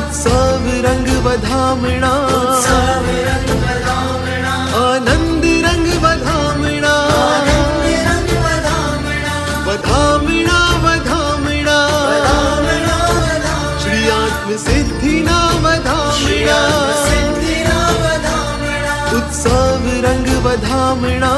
उत्सव रंग वधामणा, आनंद रंग वधामणा, वधामणा वधामणा, श्री आत्म सिद्धि ना वधामणा, उत्सव रंग वधामणा,